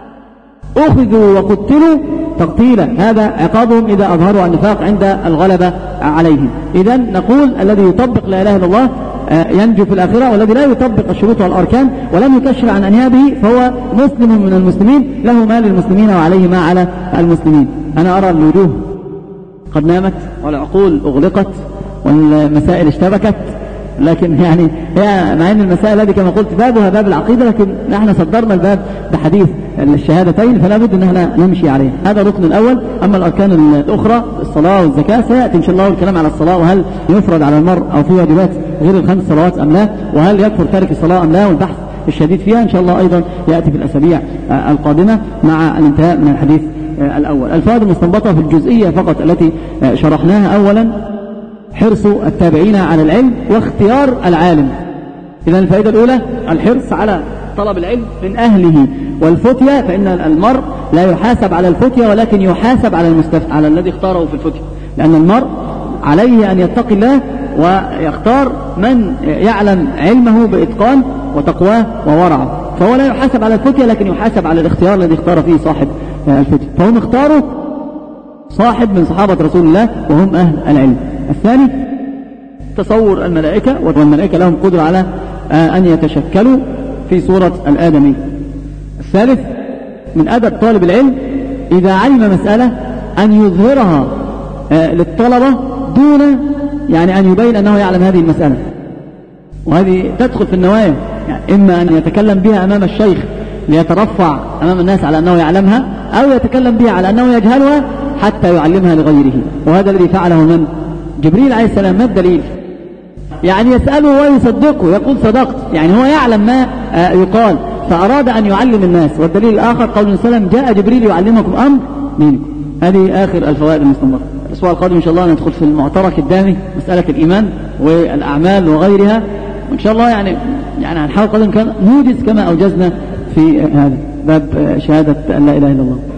أخذوا وقتلوا تقتيلا، هذا عقابهم إذا أظهروا النفاق عند الغلبة عليهم. إذن نقول الذي يطبق لا إله إلا الله ينجو في الآخرة، والذي لا يطبق الشروط والأركان ولم يكشف عن أنيابه فهو مسلم من المسلمين، له ما للمسلمين وعليه ما على المسلمين. أنا أرى الوجوه قد نامت والعقول أغلقت والمسائل اشتبكت، لكن يعني هي مع أن المسائل هذه كما قلت بابها باب العقيدة، لكن نحن صدرنا الباب بحديث الشهادتين فلا بد أن احنا نمشي عليه. هذا الركن الأول. أما الأركان الأخرى الصلاة والزكاة سيأتي إن شاء الله الكلام على الصلاة، وهل يفرض على المرء أو في واجبات غير الخمس صلوات أم لا، وهل يكفر تارك الصلاة أم لا، والبحث الشديد فيها إن شاء الله أيضا يأتي في الأسابيع القادمة مع الانتهاء من الحديث الأول. الفوائد المستنبطة في الجزئية فقط التي شرحناها: أولا حرص التابعين على العلم واختيار العالم. إذن الفائدة الأولى الحرص على طلب العلم من أهله، والفتية فإن المرء لا يحاسب على الفتية ولكن يحاسب على المستفتي، على الذي اختاره في الفتية، لأن المرء عليه أن يتقي الله ويختار من يعلم علمه بإتقان وتقواه وورعه، فهو لا يحاسب على الفتية لكن يحاسب على الاختيار الذي اختار فيه صاحب الفتية، فهم اختاروا صاحب من صحابة رسول الله وهم أهل العلم. الثاني تصور الملائكة، والملائكة لهم قدرة على أن يتشكلوا في صورة الآدمي. الثالث من أدب طالب العلم إذا علم مسألة أن يظهرها للطلبة دون يعني أن يبين أنه يعلم هذه المسألة، وهذه تدخل في النوايا، يعني إما أن يتكلم بها أمام الشيخ ليترفع أمام الناس على أنه يعلمها، أو يتكلم بها على أنه يجهلها حتى يعلمها لغيره، وهذا الذي فعله من جبريل عليه السلام. ما الدليل؟ يعني يسأله ويصدقه، يقول صدقت، يعني هو يعلم ما يقال فأراد أن يعلم الناس. والدليل الآخر قول النبي صلى الله عليه وسلم جاء جبريل يعلمكم أمر دينكم. هذه آخر الفوائد المستنبطة. الأسبوع القادم إن شاء الله ندخل في المعترك الدامي، مسألة الإيمان والأعمال وغيرها، وإن شاء الله يعني يعني هنحاول قدر الإمكان نوجز كما أوجزنا في هذا باب شهادة أن لا إله إلا الله.